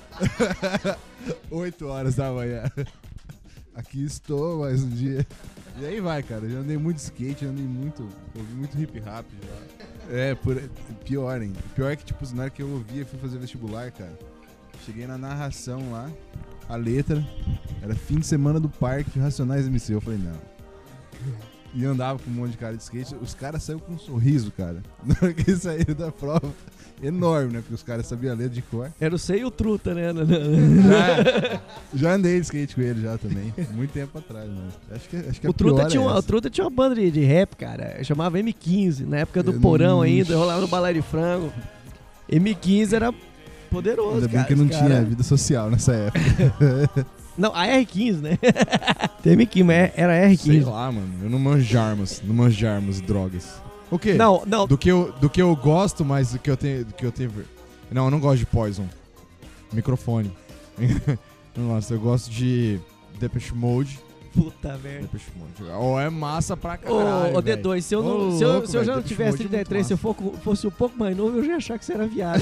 8 horas da manhã. Aqui estou mais um dia. E aí vai, cara. Já andei muito skate, já andei muito. Ouvi muito hip hop já. Pior, hein? Pior é que, tipo, na hora que eu ouvia, fui fazer vestibular, cara. Cheguei na narração lá, a letra. Era fim de semana do parque de Racionais MC. Eu falei, não. e andava com um monte de cara de skate. Os caras saíram com um sorriso, cara. Na hora que eles saíram da prova, enorme, né? Porque os caras sabiam a letra de cor. Era o Sei e o Truta, né? Já andei de skate com ele já também. Muito tempo atrás, mas acho que O a Truta, pior tinha é uma, o essa. Truta tinha uma banda de rap, cara. Chamava M15, na época do Porão ainda, rolava no Balé de Frango. M15 era poderoso, Ainda cara. bem que não Esse cara- tinha vida social nessa época. Não, a R15, né? Tem M15, mas era Sei R15. lá, mano. Eu não manjo de armas. Não manjo de armas e drogas. O quê? Não. Do que eu gosto, mas do que eu tenho. Não, eu não gosto de Poison. Microfone. Não gosto. Eu gosto de Depeche Mode. Puta merda. Depeche Mode. Oh, é massa pra caralho. Ô, velho. D2, se eu, não, Ô, se eu, louco, se eu já velho, não Depeche tivesse Mode é muito 33, se eu fosse um pouco mais novo, eu já ia achar que você era viado.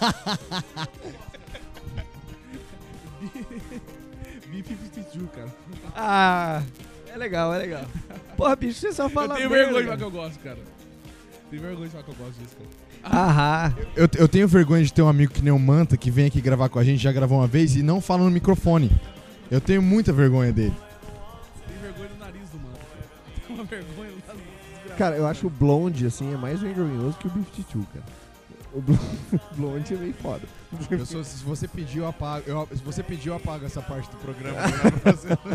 B-52, cara. Ah, é legal, é legal. Porra, bicho, você só fala Eu tenho merda, vergonha de falar cara. que eu gosto, cara. Tenho vergonha de falar que eu gosto disso, cara. Aham. Eu tenho vergonha de ter um amigo que nem o Manta, que vem aqui gravar com a gente, já gravou uma vez, e não fala no microfone. Eu tenho muita vergonha dele. Tenho vergonha do nariz do mano. Tenho uma vergonha do nariz. desgraçado. Cara, eu acho o Blonde, assim, é mais vergonhoso que o B-52, cara. O Blonde é meio foda. Se você pedir, eu apago. Se você pedir, eu apago essa parte do programa. Não dá pra fazer.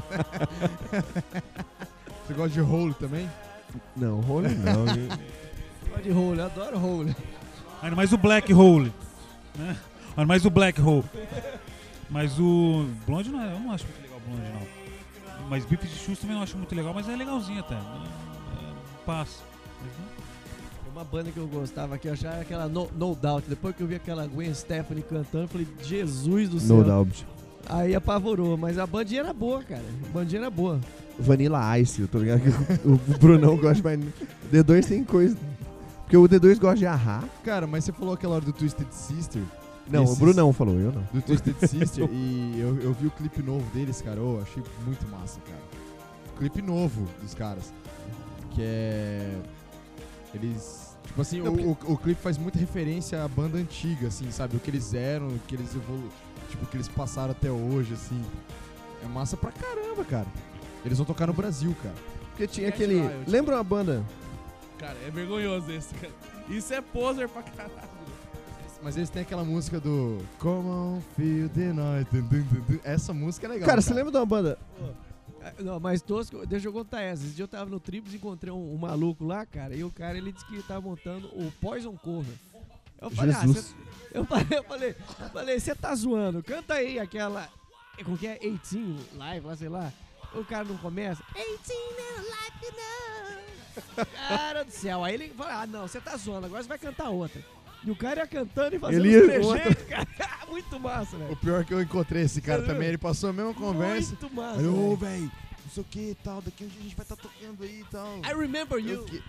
Você gosta de rolo também? Não, Rolling não. Gosto de role, eu adoro role. Ainda mais o Black Hole. Né? Ainda mais o Black Hole. Mas o Blonde não é, eu não acho muito legal o Blonde, não. Mas Beep de Shoes também não acho muito legal, mas é legalzinho até. Passa. Mas não- Tem uma banda que eu gostava que eu achava aquela No Doubt. Depois que eu vi aquela Gwen Stefani cantando, eu falei, Jesus do céu. No Doubt. Aí apavorou, mas a bandinha era boa, cara. A bandinha era boa. Vanilla Ice, eu tô ligado que o Brunão gosta mais. D2 tem coisa. Porque o D2 gosta de Ahá. Cara, mas você falou aquela hora do Twisted Sister. Não, o Brunão falou, eu não. Do Twisted Sister. E eu vi o clipe novo deles, cara. Oh, achei muito massa, cara. Clipe novo dos caras. Que é... Eles... Tipo assim, o clipe faz muita referência à banda antiga, assim, sabe? O que eles eram, o que eles tipo, o que eles passaram até hoje, assim. É massa pra caramba, cara. Eles vão tocar no Brasil, cara. Porque tinha Cat aquele. Riot. Lembra uma banda? Cara, é vergonhoso esse, cara. Isso é poser pra caralho. Mas eles têm aquela música do Come on, feel the night. Dun, dun, dun, dun. Essa música é legal, Cara, você lembra de uma banda? Não, mas tosco, deixa eu contar essa. Esse dia eu tava no Tribus e encontrei um maluco lá, cara, e o cara, ele disse que ele tava montando o Poison Cover. Eu falei, Jesus. eu falei, você tá zoando, canta aí aquela, como que é, 18 Live, lá, sei lá. O cara não começa, 18 Live, não. Cara do céu, aí ele fala, não, você tá zoando, agora você vai cantar outra. E o cara ia cantando e fazendo Ele ia uns trejeitos, cara. Muito massa, O velho. pior é que eu encontrei esse cara Você também, viu? ele passou a mesma conversa. Muito massa. Aí, ô, velho. velho, não sei o que e tal, daqui um dia a gente vai estar tocando aí e tal. I remember Eu you. que-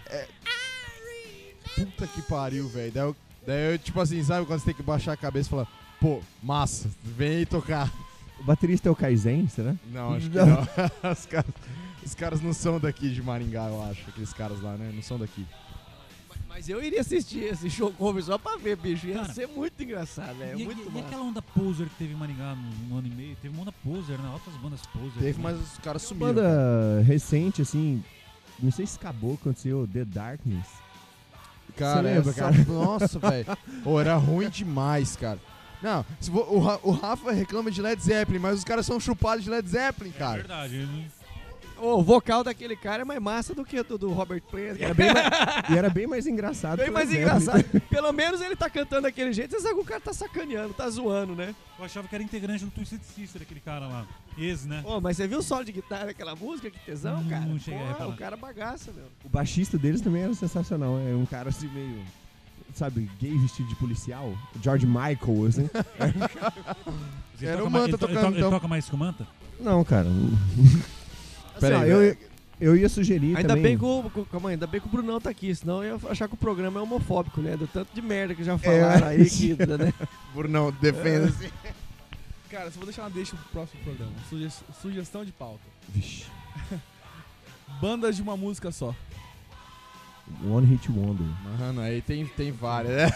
Puta que pariu, velho. Daí eu, tipo assim, sabe quando você tem que baixar a cabeça e falar, pô, massa, vem aí tocar. O baterista é o Kaizen, será? Não, acho que não. Os caras não são daqui de Maringá, eu acho. Aqueles caras lá, né? Não são daqui. Mas eu iria assistir esse show cover só pra ver, bicho. Ia Cara, ser muito engraçado, velho. E, Muito e massa. aquela onda poser que teve em Maringá no ano e meio? Teve uma onda poser, né? Outras bandas poser. Teve, também. mas os caras Uma sumiram. banda recente, assim. Não sei se acabou, aconteceu The Darkness. Cara, Você lembra, essa- cara? Nossa, velho. Ô, era ruim demais, cara. Não, o Rafa reclama de Led Zeppelin, mas os caras são chupados de Led Zeppelin, É cara. verdade. Né? O vocal daquele cara é mais massa do que do Robert Plant. E era bem mais engraçado. Bem que mais Led Zeppelin. engraçado. Pelo menos ele tá cantando daquele jeito, você sabe que o cara tá sacaneando, tá zoando, né? Eu achava que era integrante do Twisted Sister, aquele cara lá. Ex, né? Ô, mas você viu o solo de guitarra daquela música? Que tesão, Não, cara. não cheguei a Pô, reparar. o cara bagaça, meu. O baixista deles também era sensacional. É um cara assim meio. Sabe, gay vestido de policial. George Michael, assim. Ele Era toca o mais- Manta ele to- ele tocando, toca- ele então. toca mais que o Manta? Não, cara. Pera Assim, aí, ó, eu ia sugerir Ainda também. bem, calma aí, ainda bem que o Brunão tá aqui, senão eu ia achar que o programa é homofóbico, né? Do tanto de merda que já falaram aí, que, né? Brunão, defenda-se. Cara, só vou deixar uma deixa pro próximo programa. Sugestão de pauta. Vixe. Bandas de uma música só. One Hit Wonder. Mano, aí tem várias, né?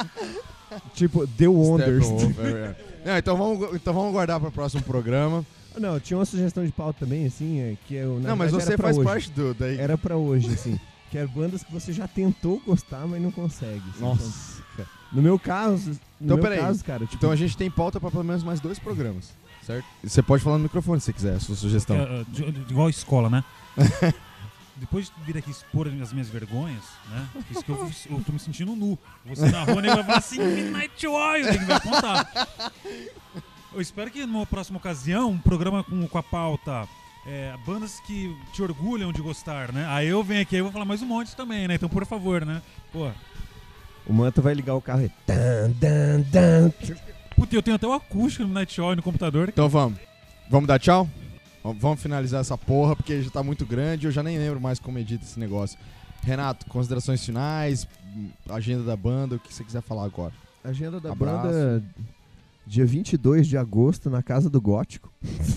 Tipo, The Wonders. Steppenwolf, é. Não, então vamos guardar para o próximo programa. Não, tinha uma sugestão de pauta também, assim, que eu... Não, mas você faz parte daí. Era pra hoje, assim. Que é bandas que você já tentou gostar, mas não consegue. Assim. Nossa, cara. No meu caso... Então, peraí. Cara, tipo, Então a gente tem pauta pra pelo menos mais 2 programas, certo? E você pode falar no microfone se você quiser, a sua sugestão. Igual a escola, né? Depois de vir aqui expor as minhas vergonhas, né? Isso que eu tô me sentindo nu. Você na rua, ele vai falar assim, Midnight Oil, ele vai contar. Eu espero que numa próxima ocasião, um programa com a pauta bandas que te orgulham de gostar, né? Aí eu venho aqui e vou falar mais um monte também, né? Então, por favor, né? Pô. O Manta vai ligar o carro e... Puta, eu tenho até o acústico no Midnight Oil no computador. Então vamos. Vamos dar tchau? Vamos finalizar essa porra, porque já tá muito grande, eu já nem lembro mais como edita esse negócio. Renato, considerações finais, agenda da banda, o que você quiser falar agora. Agenda da Abraço. banda, dia 22 de agosto, na Casa do Gótico.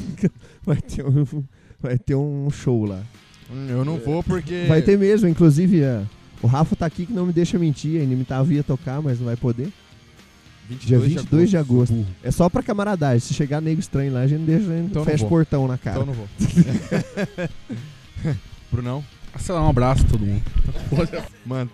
vai ter um show lá. Eu não vou porque... Vai ter mesmo, inclusive o Rafa tá aqui que não me deixa mentir, a Inimitava ia tocar, mas não vai poder. Dia 22 de agosto. É só pra camaradagem. Se chegar nego estranho lá, a gente não deixa, a gente Então fecha o portão na cara. Então não vou. Brunão? Sei lá, um abraço a todo mundo. Manta.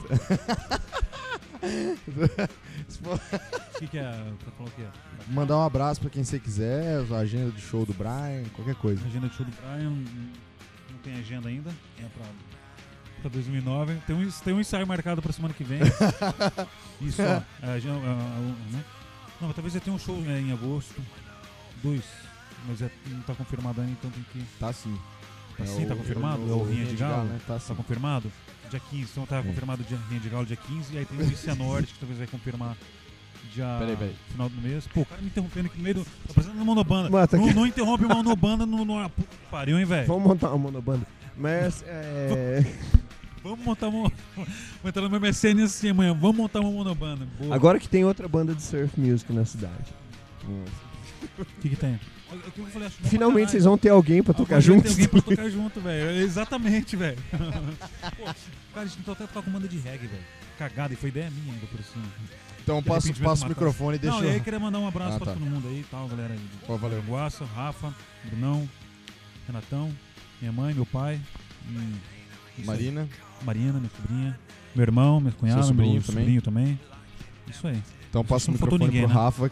O que é? Você falou o que é? Mandar um abraço pra quem você quiser, a agenda de show do Brian, qualquer coisa. Agenda de show do Brian, não tem agenda ainda. É pra 2009. Tem um ensaio marcado pra semana que vem. Isso, ó. Né? Não, talvez já tenha um show em agosto. 2. Mas não tá confirmado ainda, então tem que... Tá sim. Tá sim, tá confirmado? É o Rinha de Galo? Né? Tá confirmado? Dia 15. Então tá confirmado o Rinha de Galo dia 15. E aí tem o Cianorte que talvez vai confirmar dia final do mês. Pô, o cara me interrompendo aqui no meio do... Tá apresentando uma monobanda. Não interrompe uma monobanda no pariu, hein, velho? Vamos montar uma monobanda. Mas, Vamos montar uma... Vou entrar no meu MSN assim amanhã. Vamos montar uma monobanda. Boa. Agora que tem outra banda de surf music na cidade. O que tem? Eu falei, Finalmente vocês vão ter alguém pra tocar junto. Tem alguém pra tocar junto, velho. Exatamente, velho. Cara, a gente tentou até tocar com banda de reggae, velho. Cagada, e foi ideia minha ainda por cima. Então passo o microfone e deixa... Não, e aí queria mandar um abraço pra todo mundo aí e tal, galera. Valeu. Guaça, Rafa, Brunão, Renatão, minha mãe, meu pai. Marina, minha sobrinha. Meu irmão, minha cunhada, seu sobrinho meu sobrinho também. Isso aí. Então passo o Não faltou microfone ninguém, pro né? Rafa.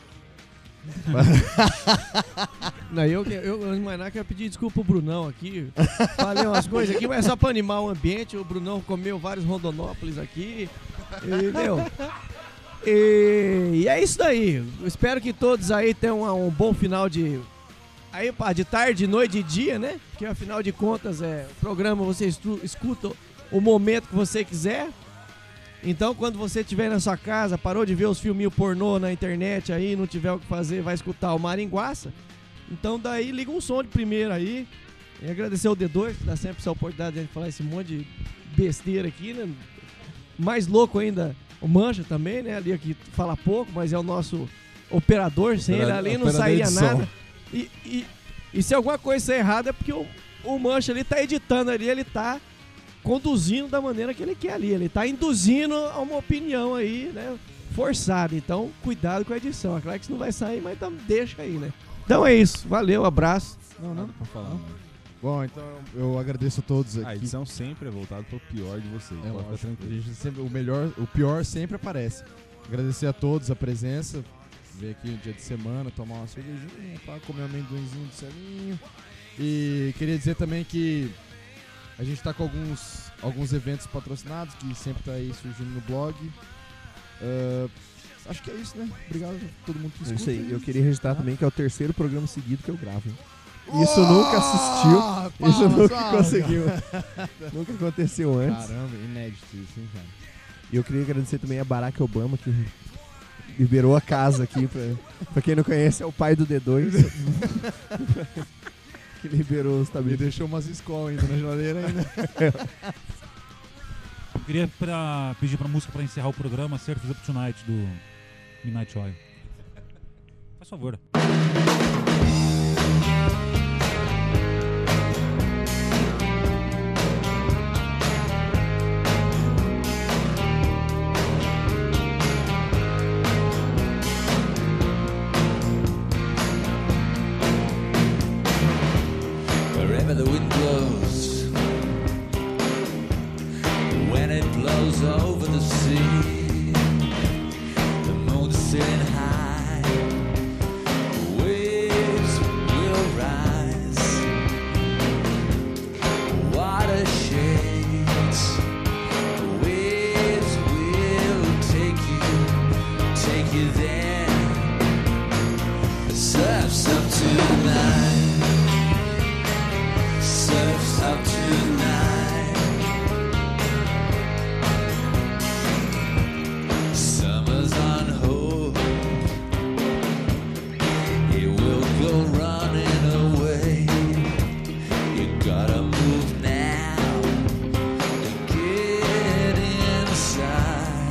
Não, eu mais nada quero pedir desculpa pro Brunão aqui. Falei umas coisas aqui, mas é só pra animar o ambiente. O Brunão comeu vários rondonópolis aqui. Entendeu? E é isso daí. Eu espero que todos aí tenham um bom final de... Aí, pá, de tarde, de noite, de dia, né? Porque afinal de contas, o programa você escuta o momento que você quiser. Então, quando você estiver na sua casa, parou de ver os filminhos pornô na internet aí, não tiver o que fazer, vai escutar o Maringuaça. Então, daí, liga um som de primeiro aí. E agradecer ao D2, que dá sempre essa oportunidade de a gente falar esse monte de besteira aqui, né? Mais louco ainda, o Mancha também, né? Ali aqui fala pouco, mas é o nosso operador. Sem ele ali não sairia nada. E se alguma coisa sair errada é porque o Mancha ali tá editando ali, ele tá conduzindo da maneira que ele quer ali. Ele tá induzindo a uma opinião aí, né? Forçada. Então, cuidado com a edição. É claro que isso não vai sair, mas então deixa aí, né? Então é isso. Valeu, abraço. Nada pra falar. Bom, então eu agradeço a todos aqui. A edição sempre é voltada pro pior de vocês. Pode ficar Lógico, tranquilo. a gente sempre, o pior sempre aparece. Agradecer a todos a presença. Ver aqui um dia de semana, tomar uma cervejinha, comer um amendoinzinho de selinho. E queria dizer também que a gente tá com alguns eventos patrocinados que sempre tá aí surgindo no blog. Acho que é isso, né? Obrigado a todo mundo que escuta. Isso aí. Eu queria registrar também que é o terceiro programa seguido que eu gravo. Hein? Isso nunca assistiu. Isso nunca conseguiu. Nunca aconteceu antes. Caramba, inédito isso, hein, cara? E eu queria agradecer também a Barack Obama, que liberou a casa aqui. Pra quem não conhece, é o pai do D2. Que liberou os Me estabelecimento. deixou umas escolas ainda na geladeira ainda. Eu queria pedir pra música pra encerrar o programa Surfers Up Tonight do Midnight Oil. Faz favor. then. Surf's up tonight. Surf's up tonight. Summer's on hold. It will go running away. You gotta move now and get inside.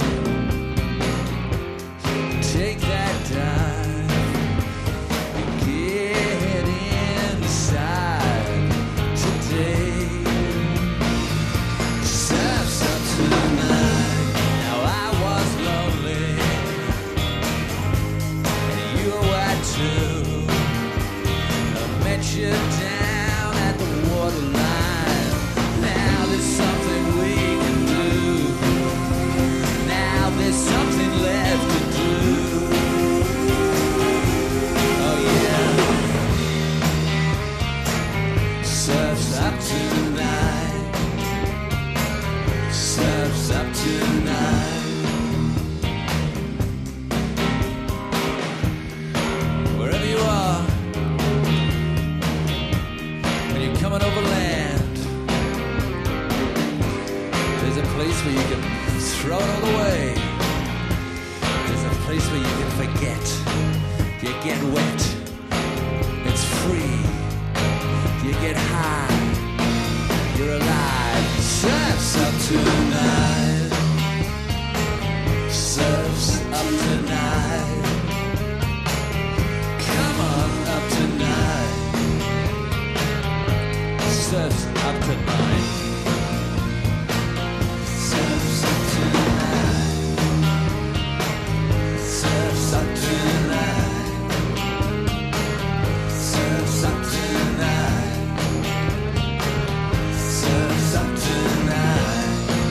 Take that dive and get inside today. Surf's up tonight. Now I was lonely and you were too. I met you down at the waterline. Now there's something we can do. Now there's something left to do. Oh yeah. Surf's up tonight. Surf's up tonight. Wherever you are, when you're coming over land, there's a place where you can throw it all away. There's a place where you can forget. You get wet. It's free. You get high. You're alive. Surf's up tonight. Surf's up tonight. Come on up tonight. Surf's up tonight. Surf's up tonight. Surf's up tonight. Surf's up tonight. Surf's up tonight.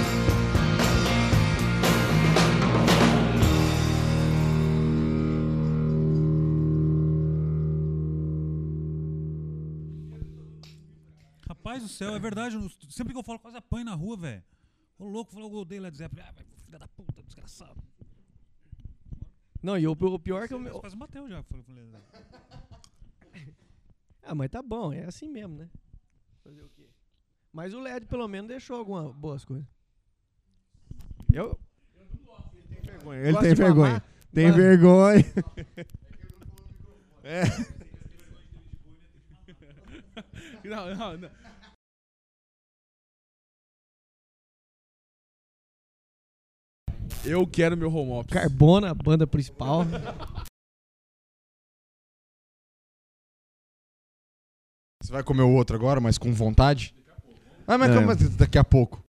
Rapaz do céu, é verdade. Sempre que eu falo, quase apanho na rua, velho. Ô louco, falou, eu odeio Led Zeppelin. Ah, filha da puta, desgraçado. Não, e o pior é que eu... Quase bateu já. Falei, Ah, mas tá bom, é assim mesmo, né? Fazer o quê? Mas o LED pelo menos deixou algumas boas coisas. Eu... Ele Gosto tem de vergonha. mamar. Tem Mas- vergonha. Não. Eu quero meu home office. Carbona, a banda principal. Você vai comer o outro agora, mas com vontade? Ah, mas Não. calma, daqui a pouco.